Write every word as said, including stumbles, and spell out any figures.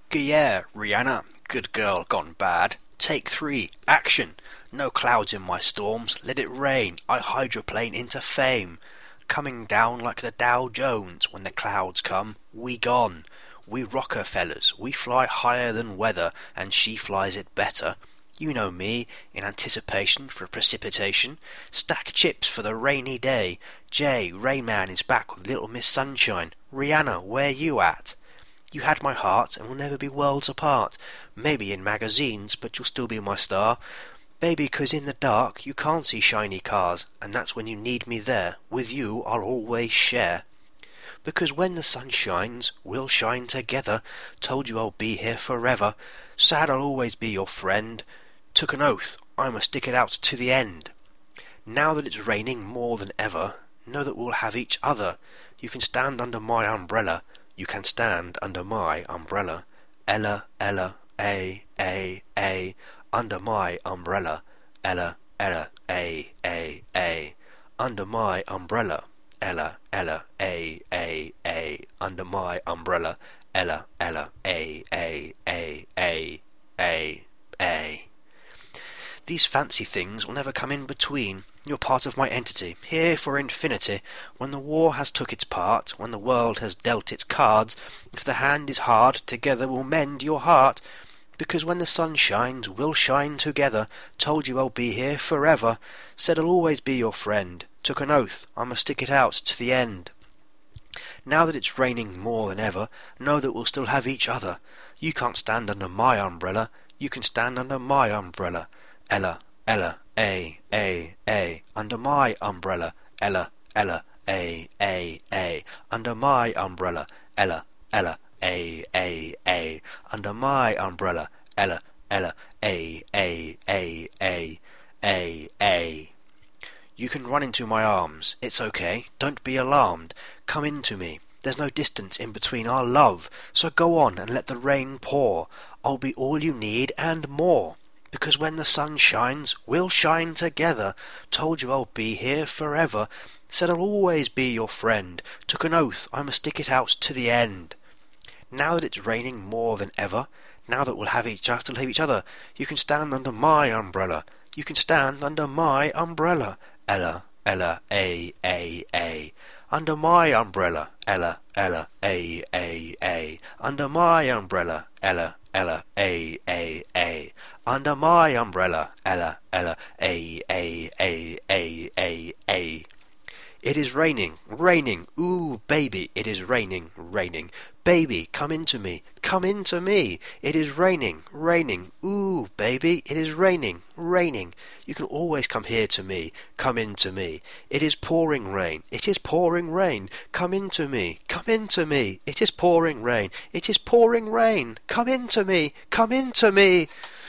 Yeah, Rihanna, good girl gone bad. Take three, action. No clouds in my storms, let it rain. I hydroplane into fame. Coming down like the Dow Jones. When the clouds come, we gone. We Rockefellers, we fly higher than weather, and she flies it better. You know me, in anticipation for precipitation. Stack chips for the rainy day. Jay, Rayman is back with Little Miss Sunshine. Rihanna, where you at? You had my heart, and we'll never be worlds apart. Maybe in magazines, but you'll still be my star. Baby, 'cause in the dark you can't see shiny cars, and that's when you need me there. With you I'll always share. Because when the sun shines, we'll shine together. Told you I'll be here forever. Sad I'll always be your friend. Took an oath, I must stick it out to the end. Now that it's raining more than ever, know that we'll have each other. You can stand under my umbrella. You can stand under my umbrella. Ella, Ella, A, A, A. Under my umbrella. Ella, Ella, A, A, A. Under my umbrella. Ella, Ella, A, A, A. Under my umbrella. Ella, Ella, A, A, A, A, A, A. These fancy things will never come in between. You're part of my entity, here for infinity. When the war has took its part, when the world has dealt its cards, if the hand is hard, together we'll mend your heart. Because when the sun shines, we'll shine together. Told you I'll be here forever. Said I'll always be your friend. Took an oath, I must stick it out to the end. Now that it's raining more than ever, know that we'll still have each other. You can't stand under my umbrella. You can stand under my umbrella. Ella, Ella, A, A, A. Under my umbrella. Ella, Ella, A, A, A. Under my umbrella. Ella, Ella, A, A, A. Under my umbrella. Ella, Ella, A, A, A, A, A, A. You can run into my arms. It's okay. Don't be alarmed. Come into me. There's no distance in between our love. So go on and let the rain pour. I'll be all you need and more. Because when the sun shines, we'll shine together. Told you I'll be here forever. Said I'll always be your friend. Took an oath, I must stick it out to the end. Now that it's raining more than ever, now that we'll have each other, still have each other, you can stand under my umbrella. You can stand under my umbrella. Ella, Ella, A, A, A. Under my umbrella. Ella, Ella, A, A, A. Under my umbrella. Ella, Ella, A, A, A. Under my umbrella. Ella, Ella, A, A, A, A, A, A. It is raining, raining, ooh, baby, it is raining, raining. Baby, come into me, come into me. It is raining, raining, ooh, baby, it is raining, raining. You can always come here to me, come into me. It is pouring rain, it is pouring rain. Come into me, come into me. It is pouring rain, it is pouring rain. Come into me, come into me.